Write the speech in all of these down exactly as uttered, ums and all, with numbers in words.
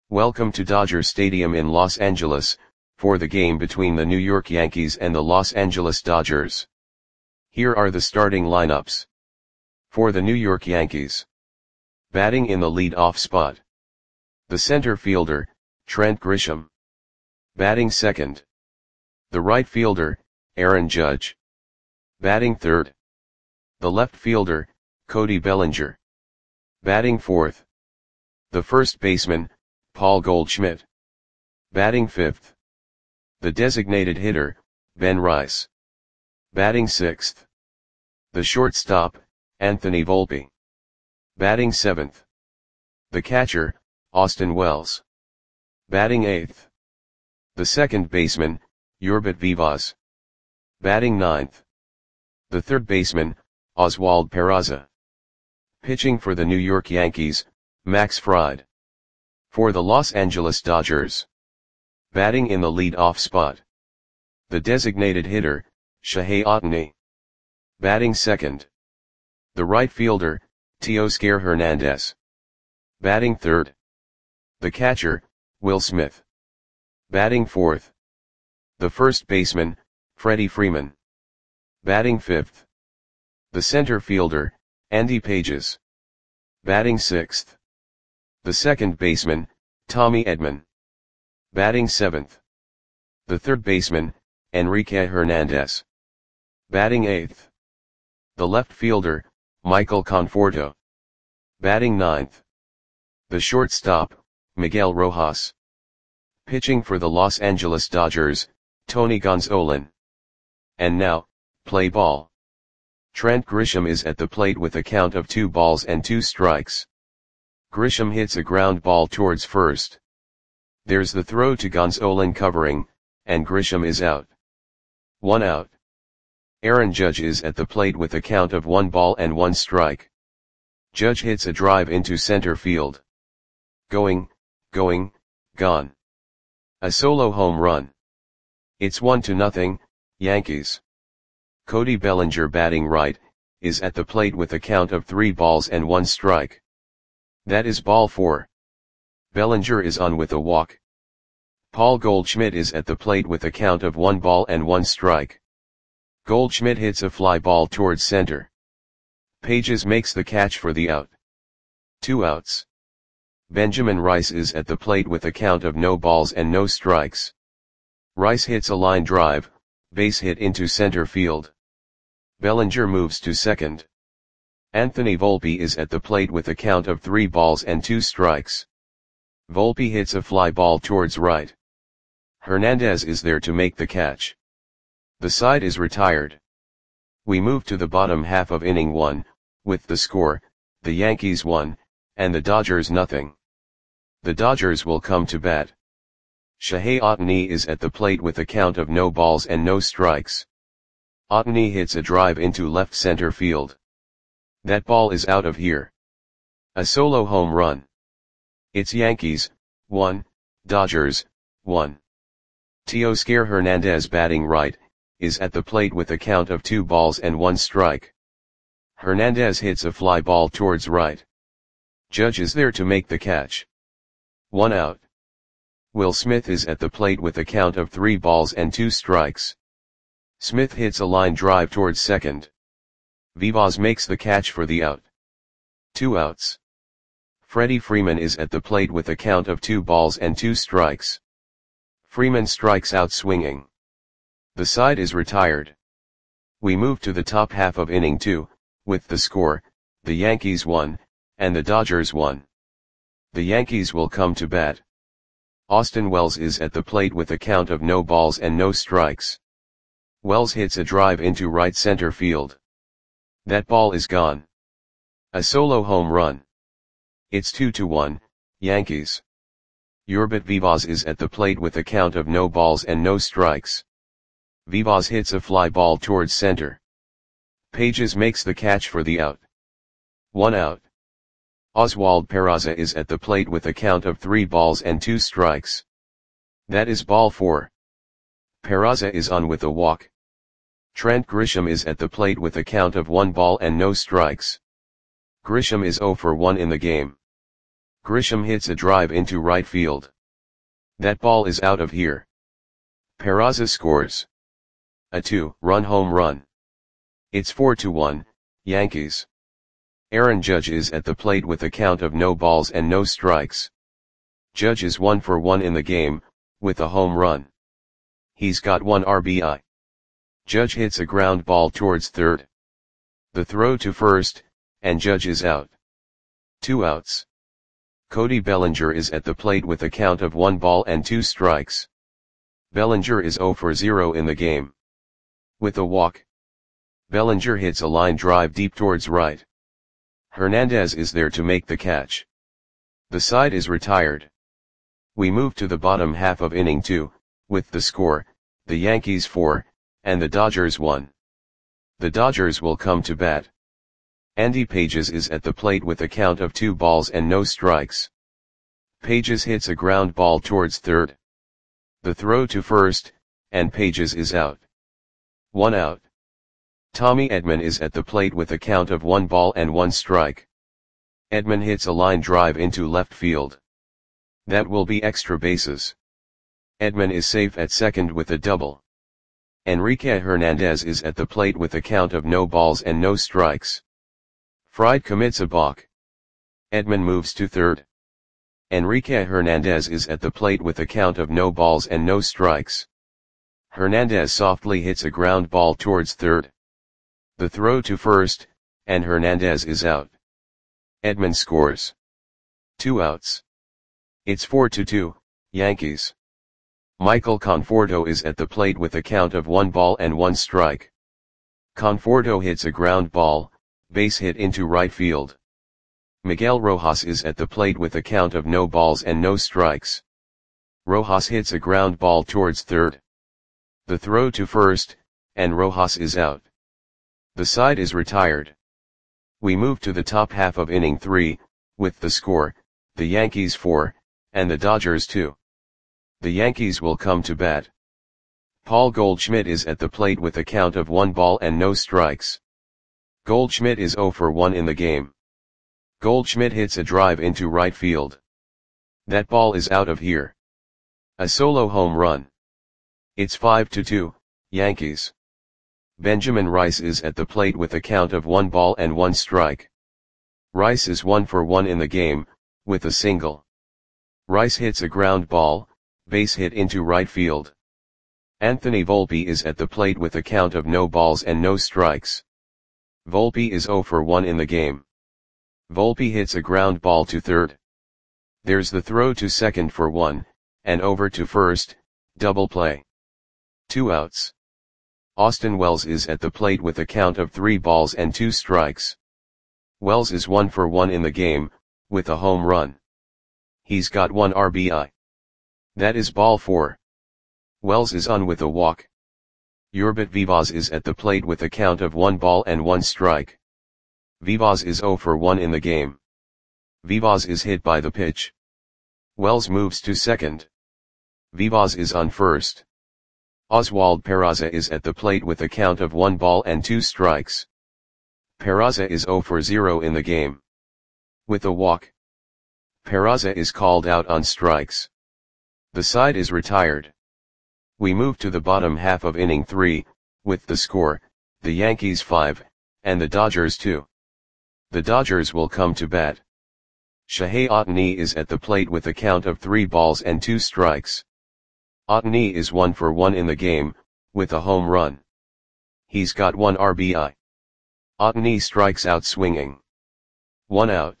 Welcome to Dodger Stadium in Los Angeles, for the game between the New York Yankees and the Los Angeles Dodgers. Here are the starting lineups. For the New York Yankees. Batting in the lead-off spot. The center fielder, Trent Grisham. Batting second. The right fielder, Aaron Judge. Batting third. The left fielder, Cody Bellinger. Batting fourth. The first baseman, Paul Goldschmidt. Batting fifth. The designated hitter, Ben Rice. Batting sixth. The shortstop, Anthony Volpe. Batting seventh. The catcher, Austin Wells. Batting eighth. The second baseman, Yurbat Vivas. Batting ninth. The third baseman, Oswald Peraza. Pitching for the New York Yankees, Max Fried. For the Los Angeles Dodgers. Batting in the lead-off spot. The designated hitter, Shohei Ohtani. Batting second. The right fielder, Teoscar Hernandez. Batting third. The catcher, Will Smith. Batting fourth. The first baseman, Freddie Freeman. Batting fifth. The center fielder, Andy Pages. Batting sixth. The second baseman, Tommy Edman. Batting seventh. The third baseman, Enrique Hernandez. Batting eighth. The left fielder, Michael Conforto. Batting ninth. The shortstop, Miguel Rojas. Pitching for the Los Angeles Dodgers, Tony Gonsolin. And now, play ball. Trent Grisham is at the plate with a count of two balls and two strikes. Grisham hits a ground ball towards first. There's the throw to Gonsolin covering, and Grisham is out. One out. Aaron Judge is at the plate with a count of one ball and one strike. Judge hits a drive into center field. Going, going, gone. A solo home run. It's one to nothing, Yankees. Cody Bellinger, batting right, is at the plate with a count of three balls and one strike. That is ball four. Bellinger is on with a walk. Paul Goldschmidt is at the plate with a count of one ball and one strike. Goldschmidt hits a fly ball towards center. Pages makes the catch for the out. Two outs. Benjamin Rice is at the plate with a count of no balls and no strikes. Rice hits a line drive, base hit into center field. Bellinger moves to second. Anthony Volpe is at the plate with a count of three balls and two strikes. Volpe hits a fly ball towards right. Hernandez is there to make the catch. The side is retired. We move to the bottom half of inning one, with the score, the Yankees one, and the Dodgers nothing. The Dodgers will come to bat. Shohei Ohtani is at the plate with a count of no balls and no strikes. Ohtani hits a drive into left center field. That ball is out of here. A solo home run. It's Yankees, one, Dodgers, one. Teoscar Hernandez, batting right, is at the plate with a count of two balls and one strike. Hernandez hits a fly ball towards right. Judge is there to make the catch. One out. Will Smith is at the plate with a count of three balls and two strikes. Smith hits a line drive towards second. Vivas makes the catch for the out. Two outs. Freddie Freeman is at the plate with a count of two balls and two strikes. Freeman strikes out swinging. The side is retired. We move to the top half of inning two, with the score, the Yankees one, and the Dodgers one. The Yankees will come to bat. Austin Wells is at the plate with a count of no balls and no strikes. Wells hits a drive into right center field. That ball is gone. A solo home run. It's two to one, Yankees. Yurbat Vivas is at the plate with a count of no balls and no strikes. Vivas hits a fly ball towards center. Pages makes the catch for the out. One out. Oswald Peraza is at the plate with a count of three balls and two strikes. That is ball four. Peraza is on with a walk. Trent Grisham is at the plate with a count of one ball and no strikes. Grisham is zero for one in the game. Grisham hits a drive into right field. That ball is out of here. Peraza scores a two-run home run. It's four to one, Yankees. Aaron Judge is at the plate with a count of no balls and no strikes. Judge is one for one in the game, with a home run. He's got one R B I. Judge hits a ground ball towards third. The throw to first, and Judge is out. Two outs. Cody Bellinger is at the plate with a count of one ball and two strikes. Bellinger is zero for zero in the game. With a walk, Bellinger hits a line drive deep towards right. Hernandez is there to make the catch. The side is retired. We move to the bottom half of inning two, with the score, the Yankees four, and the Dodgers one. The Dodgers will come to bat. Andy Pages is at the plate with a count of two balls and no strikes. Pages hits a ground ball towards third. The throw to first, and Pages is out. One out. Tommy Edman is at the plate with a count of one ball and one strike. Edman hits a line drive into left field. That will be extra bases. Edman is safe at second with a double. Enrique Hernandez is at the plate with a count of no balls and no strikes. Fried commits a balk. Edman moves to third. Enrique Hernandez is at the plate with a count of no balls and no strikes. Hernandez softly hits a ground ball towards third. The throw to first, and Hernandez is out. Edman scores. Two outs. It's four to two, Yankees. Michael Conforto is at the plate with a count of one ball and one strike. Conforto hits a ground ball, base hit into right field. Miguel Rojas is at the plate with a count of no balls and no strikes. Rojas hits a ground ball towards third. The throw to first, and Rojas is out. The side is retired. We move to the top half of inning three, with the score, the Yankees four, and the Dodgers two. The Yankees will come to bat. Paul Goldschmidt is at the plate with a count of one ball and no strikes. Goldschmidt is zero for one in the game. Goldschmidt hits a drive into right field. That ball is out of here. A solo home run. It's five to two, Yankees. Benjamin Rice is at the plate with a count of one ball and one strike. Rice is one for one in the game, with a single. Rice hits a ground ball, base hit into right field. Anthony Volpe is at the plate with a count of no balls and no strikes. Volpe is zero for one in the game. Volpe hits a ground ball to third. There's the throw to second for one, and over to first, double play. Two outs. Austin Wells is at the plate with a count of three balls and two strikes. Wells is one for one in the game, with a home run. He's got one R B I. That is ball four. Wells is on with a walk. Yurbit Vivas is at the plate with a count of one ball and one strike. Vivas is zero for one in the game. Vivas is hit by the pitch. Wells moves to second. Vivas is on first. Oswald Peraza is at the plate with a count of one ball and two strikes. Peraza is zero for zero in the game. With a walk, Peraza is called out on strikes. The side is retired. We move to the bottom half of inning three, with the score, the Yankees five, and the Dodgers two. The Dodgers will come to bat. Shohei Ohtani is at the plate with a count of three balls and two strikes. Ohtani is one for one in the game, with a home run. He's got one R B I. Ohtani strikes out swinging. One out.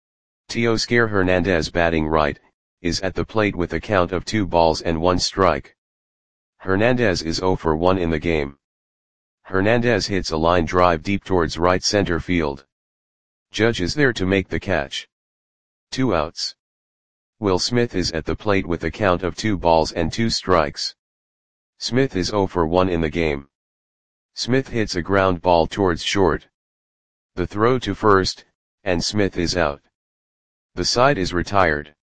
Teoscar Hernandez, batting right, is at the plate with a count of two balls and one strike. Hernandez is zero for one in the game. Hernandez hits a line drive deep towards right center field. Judge is there to make the catch. Two outs. Will Smith is at the plate with a count of two balls and two strikes. Smith is zero for one in the game. Smith hits a ground ball towards short. The throw to first, and Smith is out. The side is retired.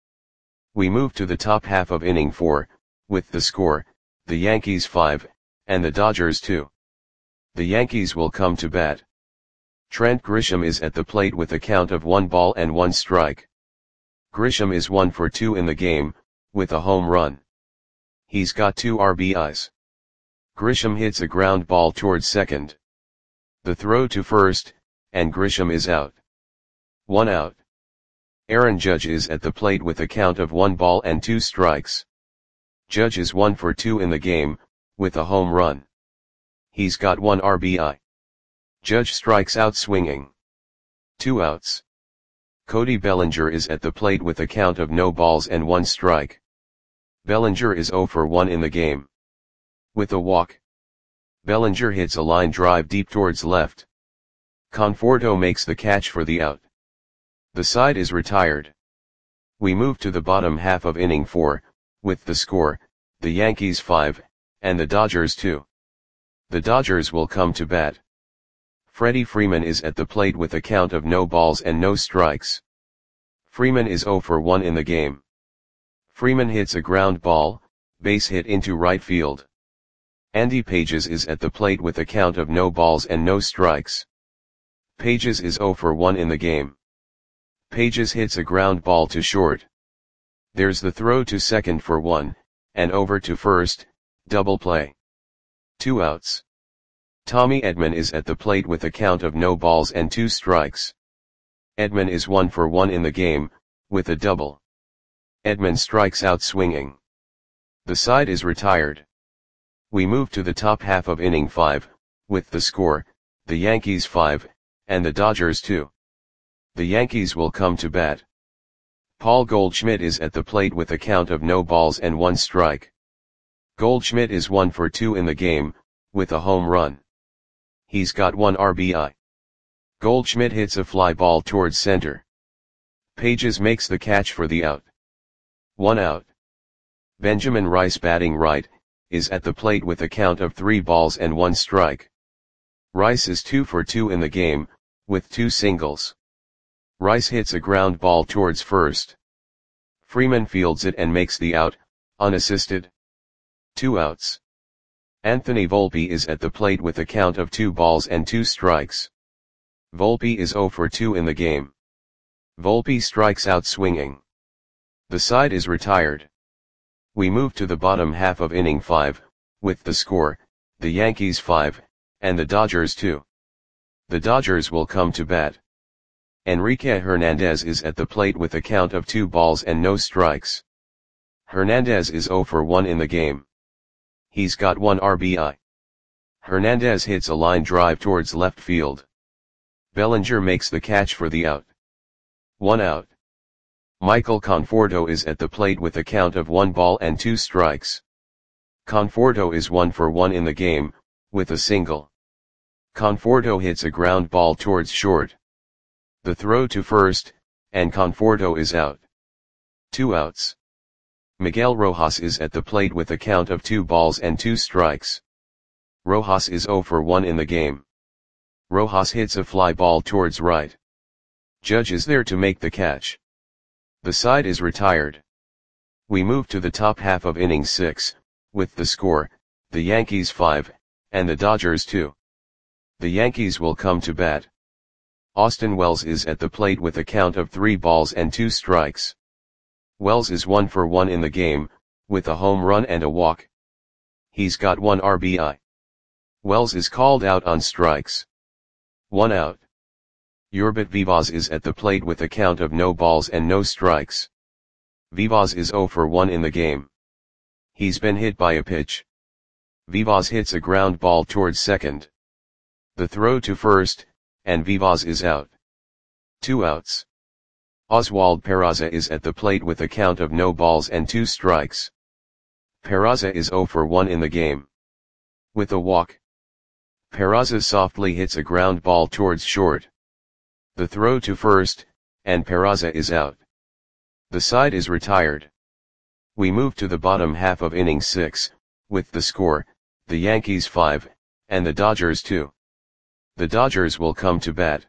We move to the top half of inning four, with the score, the Yankees five, and the Dodgers two. The Yankees will come to bat. Trent Grisham is at the plate with a count of one ball and one strike. Grisham is one for two in the game, with a home run. He's got two R B Is. Grisham hits a ground ball towards second. The throw to first, and Grisham is out. One out. Aaron Judge is at the plate with a count of one ball and two strikes. Judge is one for two in the game, with a home run. He's got one R B I. Judge strikes out swinging. Two outs. Cody Bellinger is at the plate with a count of no balls and one strike. Bellinger is zero for one in the game. With a walk. Bellinger hits a line drive deep towards left. Conforto makes the catch for the out. The side is retired. We move to the bottom half of inning four, with the score, the Yankees five, and the Dodgers two. The Dodgers will come to bat. Freddie Freeman is at the plate with a count of no balls and no strikes. Freeman is zero for one in the game. Freeman hits a ground ball, base hit into right field. Andy Pages is at the plate with a count of no balls and no strikes. Pages is zero for one in the game. Pages hits a ground ball to short. There's the throw to second for one, and over to first, double play. Two outs. Tommy Edman is at the plate with a count of no balls and two strikes. Edman is one for one in the game, with a double. Edman strikes out swinging. The side is retired. We move to the top half of inning five, with the score, the Yankees five, and the Dodgers two. The Yankees will come to bat. Paul Goldschmidt is at the plate with a count of no balls and one strike. Goldschmidt is one for two in the game, with a home run. He's got one R B I. Goldschmidt hits a fly ball towards center. Pages makes the catch for the out. One out. Benjamin Rice, batting right, is at the plate with a count of three balls and one strike. Rice is two for two in the game, with two singles. Rice hits a ground ball towards first. Freeman fields it and makes the out, unassisted. Two outs. Anthony Volpe is at the plate with a count of two balls and two strikes. Volpe is zero for two in the game. Volpe strikes out swinging. The side is retired. We move to the bottom half of inning five, with the score, the Yankees five, and the Dodgers two. The Dodgers will come to bat. Enrique Hernandez is at the plate with a count of two balls and no strikes. Hernandez is zero for one in the game. He's got one R B I. Hernandez hits a line drive towards left field. Bellinger makes the catch for the out. One out. Michael Conforto is at the plate with a count of one ball and two strikes. Conforto is one for one in the game, with a single. Conforto hits a ground ball towards short. The throw to first, and Conforto is out. Two outs. Miguel Rojas is at the plate with a count of two balls and two strikes. Rojas is zero for one in the game. Rojas hits a fly ball towards right. Judge is there to make the catch. The side is retired. We move to the top half of inning six, with the score, the Yankees five, and the Dodgers two. The Yankees will come to bat. Austin Wells is at the plate with a count of three balls and two strikes. Wells is one for one in the game, with a home run and a walk. He's got one R B I. Wells is called out on strikes. One out. Yurbit Vivas is at the plate with a count of no balls and no strikes. Vivas is zero for one in the game. He's been hit by a pitch. Vivas hits a ground ball towards second. The throw to first, and Vivas is out. Two outs. Oswald Peraza is at the plate with a count of no balls and two strikes. Peraza is zero for one in the game. With a walk. Peraza softly hits a ground ball towards short. The throw to first, and Peraza is out. The side is retired. We move to the bottom half of inning six, with the score, the Yankees five, and the Dodgers two. The Dodgers will come to bat.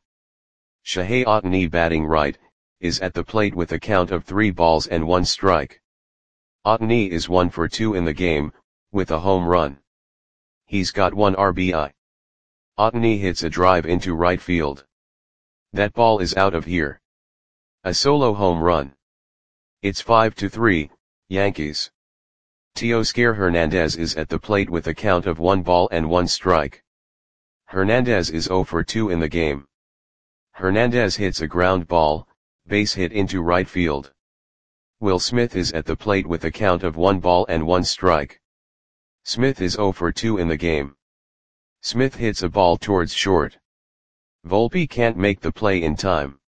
Shohei Ohtani, batting right, is at the plate with a count of three balls and one strike. Ohtani is one for two in the game, with a home run. He's got one R B I. Ohtani hits a drive into right field. That ball is out of here. A solo home run. It's five to three, Yankees. Teoscar Hernandez is at the plate with a count of one ball and one strike. Hernandez is zero for two in the game. Hernandez hits a ground ball, base hit into right field. Will Smith is at the plate with a count of one ball and one strike. Smith is zero for two in the game. Smith hits a ball towards short. Volpe can't make the play in time.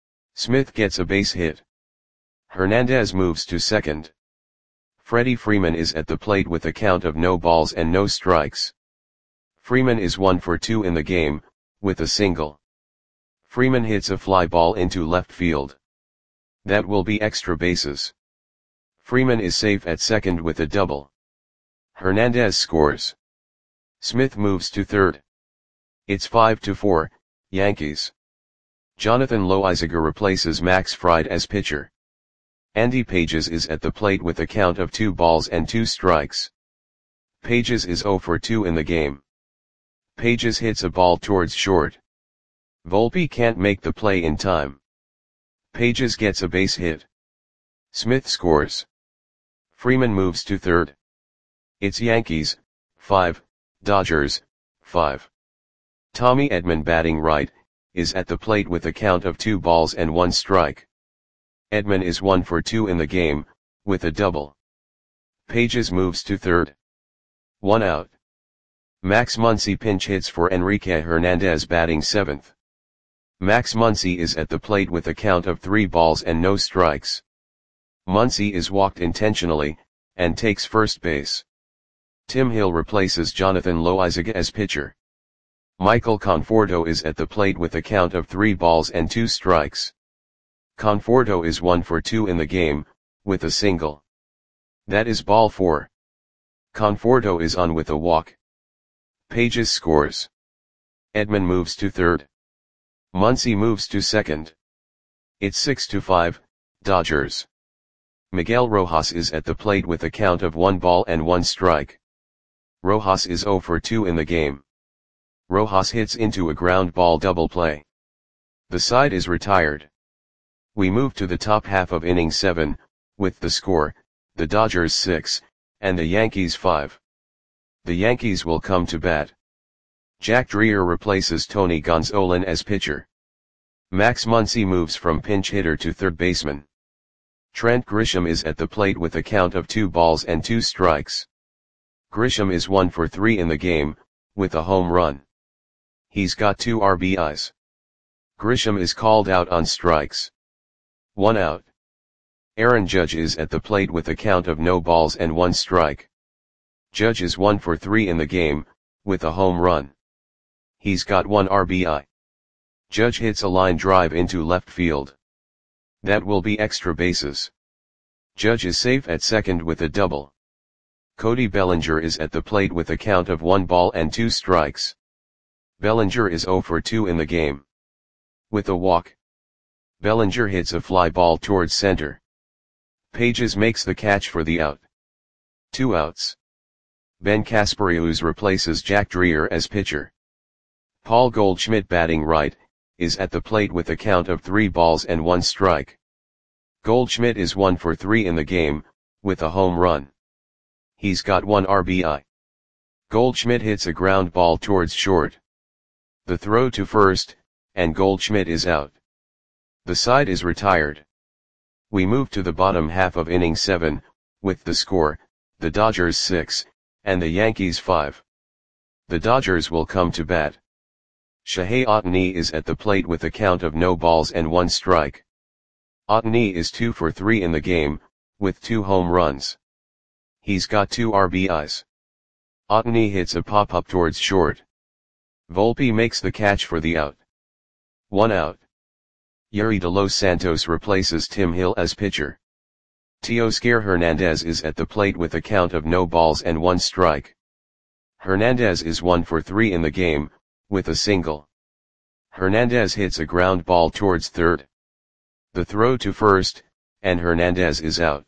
Smith gets a base hit. Hernandez moves to second. Freddie Freeman is at the plate with a count of no balls and no strikes. Freeman is one for two in the game, with a single. Freeman hits a fly ball into left field. That will be extra bases. Freeman is safe at second with a double. Hernandez scores. Smith moves to third. It's five to four, Yankees. Jonathan Loaisiga replaces Max Fried as pitcher. Andy Pages is at the plate with a count of two balls and two strikes. Pages is zero for two in the game. Pages hits a ball towards short. Volpe can't make the play in time. Pages gets a base hit. Smith scores. Freeman moves to third. It's Yankees, five, Dodgers, five. Tommy Edman batting right, is at the plate with a count of two balls and one strike. Edman is one for two in the game, with a double. Pages moves to third. One out. Max Muncy pinch hits for Enrique Hernandez batting seventh. Max Muncy is at the plate with a count of three balls and no strikes. Muncy is walked intentionally, and takes first base. Tim Hill replaces Jonathan Loaisiga as pitcher. Michael Conforto is at the plate with a count of three balls and two strikes. Conforto is one for two in the game, with a single. That is ball four. Conforto is on with a walk. Pages scores. Edman moves to third. Muncy moves to second. It's six to five, Dodgers. Miguel Rojas is at the plate with a count of one ball and one strike. Rojas is zero for two in the game. Rojas hits into a ground ball double play. The side is retired. We move to the top half of inning seven, with the score, the Dodgers six, and the Yankees five. The Yankees will come to bat. Jack Dreher replaces Tony Gonzalez as pitcher. Max Muncy moves from pinch hitter to third baseman. Trent Grisham is at the plate with a count of two balls and two strikes. Grisham is one for three in the game, with a home run. He's got two R B Is. Grisham is called out on strikes. One out. Aaron Judge is at the plate with a count of no balls and one strike. Judge is one for three in the game, with a home run. He's got one R B I. Judge hits a line drive into left field. That will be extra bases. Judge is safe at second with a double. Cody Bellinger is at the plate with a count of one ball and two strikes. Bellinger is zero for two in the game. With a walk. Bellinger hits a fly ball towards center. Pages makes the catch for the out. Two outs. Ben Casparius replaces Jack Dreher as pitcher. Paul Goldschmidt batting right, is at the plate with a count of three balls and one strike. Goldschmidt is one for three in the game, with a home run. He's got one R B I. Goldschmidt hits a ground ball towards short. The throw to first, and Goldschmidt is out. The side is retired. We move to the bottom half of inning seven, with the score, the Dodgers six, and the Yankees five. The Dodgers will come to bat. Shohei Ohtani is at the plate with a count of no balls and one strike. Ohtani is two for three in the game, with two home runs. He's got two R B Is. Ohtani hits a pop-up towards short. Volpe makes the catch for the out. One out. Yuri De Los Santos replaces Tim Hill as pitcher. Teoscar Hernandez is at the plate with a count of no balls and one strike. Hernandez is one for three in the game, with a single. Hernandez hits a ground ball towards third. The throw to first, and Hernandez is out.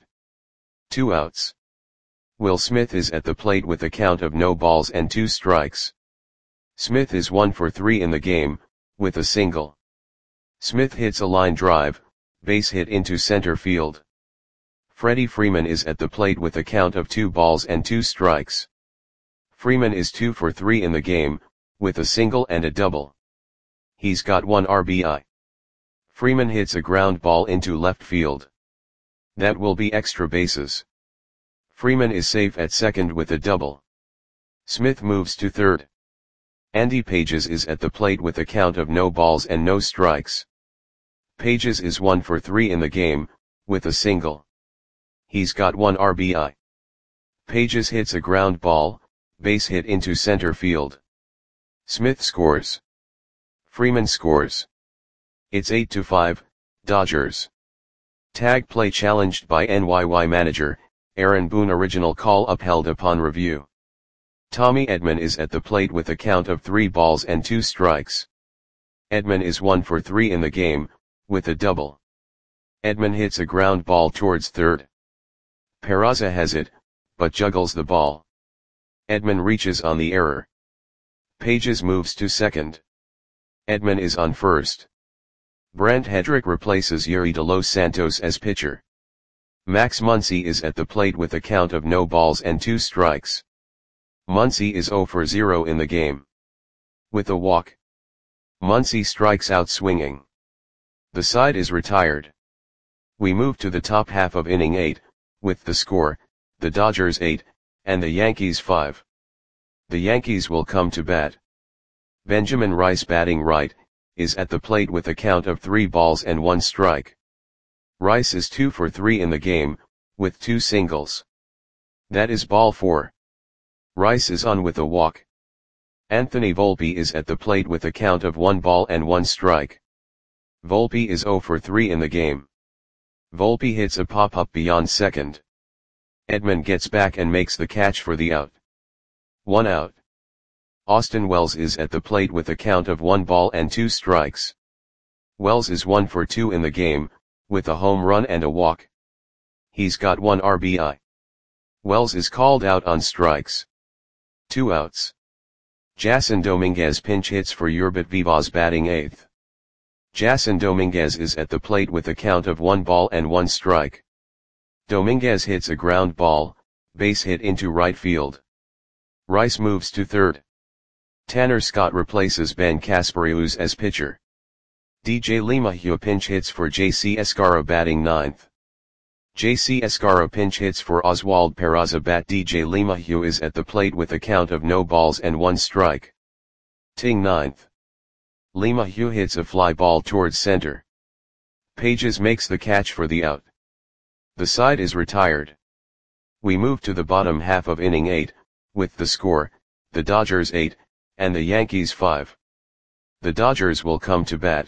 Two outs. Will Smith is at the plate with a count of no balls and two strikes. Smith is one for three in the game, with a single. Smith hits a line drive, base hit into center field. Freddie Freeman is at the plate with a count of two balls and two strikes. Freeman is two for three in the game, with a single and a double. He's got one R B I. Freeman hits a ground ball into left field. That will be extra bases. Freeman is safe at second with a double. Smith moves to third. Andy Pages is at the plate with a count of no balls and no strikes. Pages is one for three in the game, with a single. He's got one R B I. Pages hits a ground ball, base hit into center field. Smith scores. Freeman scores. It's eight to five, Dodgers. Tag play challenged by N Y Y manager, Aaron Boone. Original call upheld upon review. Tommy Edman is at the plate with a count of three balls and two strikes. Edman is one for three in the game, with a double. Edman hits a ground ball towards third. Peraza has it, but juggles the ball. Edman reaches on the error. Pages moves to second. Edman is on first. Brent Hedrick replaces Yuri de Los Santos as pitcher. Max Muncy is at the plate with a count of no balls and two strikes. Muncy is zero for zero in the game. With a walk. Muncy strikes out swinging. The side is retired. We move to the top half of inning eight, with the score, the Dodgers eight, and the Yankees five. The Yankees will come to bat. Benjamin Rice, batting right, is at the plate with a count of three balls and one strike. Rice is two for three in the game, with two singles. That is ball four. Rice is on with a walk. Anthony Volpe is at the plate with a count of one ball and one strike. Volpe is zero for three in the game. Volpe hits a pop-up beyond second. Edman gets back and makes the catch for the out. One out. Austin Wells is at the plate with a count of one ball and two strikes. Wells is one for two in the game, with a home run and a walk. He's got one R B I. Wells is called out on strikes. Two outs. Jason Dominguez pinch hits for Yerbit Vivas, batting eighth. Jason Dominguez is at the plate with a count of one ball and one strike. Dominguez hits a ground ball, base hit into right field. Rice moves to third. Tanner Scott replaces Ben Casparius as pitcher. D J LeMahieu pinch hits for J C Escarra, batting ninth. J C Escarra pinch hits for Oswald Peraza, bat D J LeMahieu is at the plate with a count of no balls and one strike. Ting ninth. LeMahieu hits a fly ball towards center. Pages makes the catch for the out. The side is retired. We move to the bottom half of inning eight, with the score, the Dodgers eight, and the Yankees five. The Dodgers will come to bat.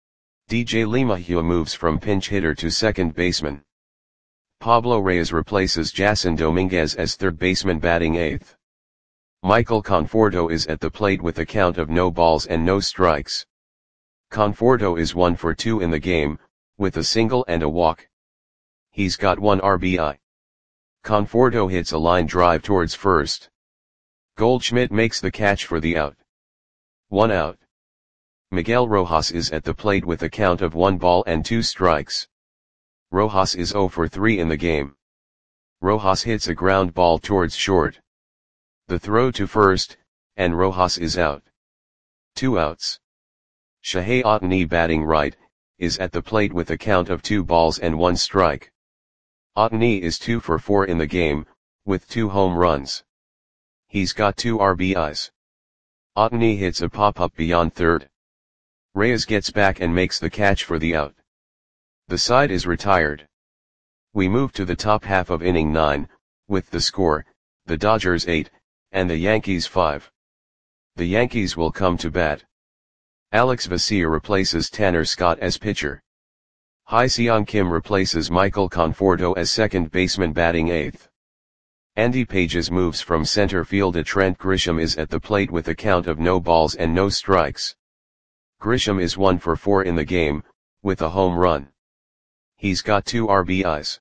D J LeMahieu moves from pinch hitter to second baseman. Pablo Reyes replaces Jason Dominguez as third baseman, batting eighth. Michael Conforto is at the plate with a count of no balls and no strikes. Conforto is one for two in the game, with a single and a walk. He's got one R B I. Conforto hits a line drive towards first. Goldschmidt makes the catch for the out. One out. Miguel Rojas is at the plate with a count of one ball and two strikes. Rojas is zero for three in the game. Rojas hits a ground ball towards short. The throw to first, and Rojas is out. Two outs. Shohei Ohtani, batting right, is at the plate with a count of two balls and one strike. Ohtani is two for four in the game, with two home runs. He's got two R B Is. Ohtani hits a pop-up beyond third. Reyes gets back and makes the catch for the out. The side is retired. We move to the top half of inning nine, with the score, the Dodgers eight, and the Yankees five. The Yankees will come to bat. Alex Vesia replaces Tanner Scott as pitcher. Hye-Seong Kim replaces Michael Conforto as second baseman, batting eighth. Andy Pages moves from center field. Trent Grisham is at the plate with a count of no balls and no strikes. Grisham is one for four in the game, with a home run. He's got two R B Is.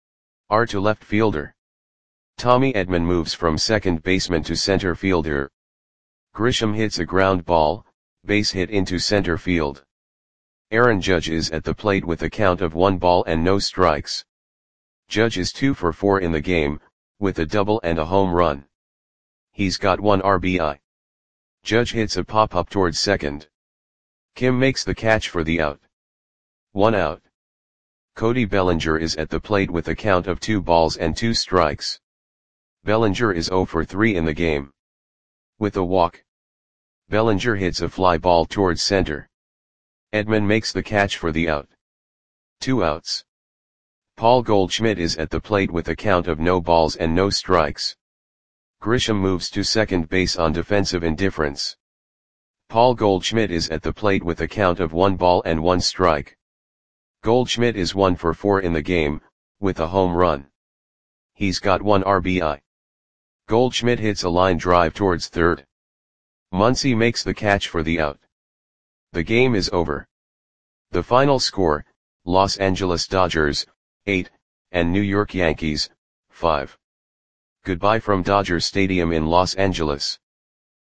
R to left fielder. Tommy Edman moves from second baseman to center fielder. Grisham hits a ground ball, base hit into center field. Aaron Judge is at the plate with a count of one ball and no strikes. Judge is two for four in the game, with a double and a home run. He's got one R B I. Judge hits a pop-up towards second. Kim makes the catch for the out. One out. Cody Bellinger is at the plate with a count of two balls and two strikes. Bellinger is zero for three in the game. With a walk, Bellinger hits a fly ball towards center. Edman makes the catch for the out. Two outs. Paul Goldschmidt is at the plate with a count of no balls and no strikes. Grisham moves to second base on defensive indifference. Paul Goldschmidt is at the plate with a count of one ball and one strike. Goldschmidt is one for four in the game, with a home run. He's got one R B I. Goldschmidt hits a line drive towards third. Muncy makes the catch for the out. The game is over. The final score, Los Angeles Dodgers, eight, and New York Yankees, five. Goodbye from Dodger Stadium in Los Angeles.